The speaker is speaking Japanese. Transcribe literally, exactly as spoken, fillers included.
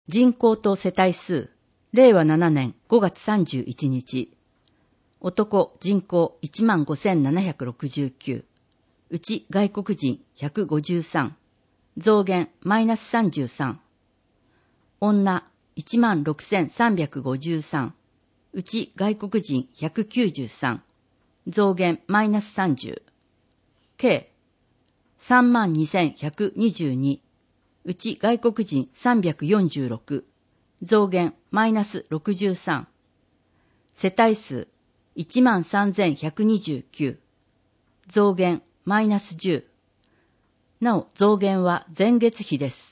人口と世帯数、れいわななねんごがつさんじゅういちにち。男人口 いちまんごせんななひゃくろくじゅうきゅう。うち外国人ひゃくごじゅうさん。増減マイナスさんじゅうさん。女 いちまんろくせんさんびゃくごじゅうさん。うち外国人ひゃくきゅうじゅうさん。増減マイナスさんじゅう。計さんまんにせんひゃくにじゅうに。うち外国人さんびゃくよんじゅうろく。増減マイナスろくじゅうさん。世帯数いちまんさんぜんひゃくにじゅうきゅう。増減マイナスじゅう。なお増減は前月比です。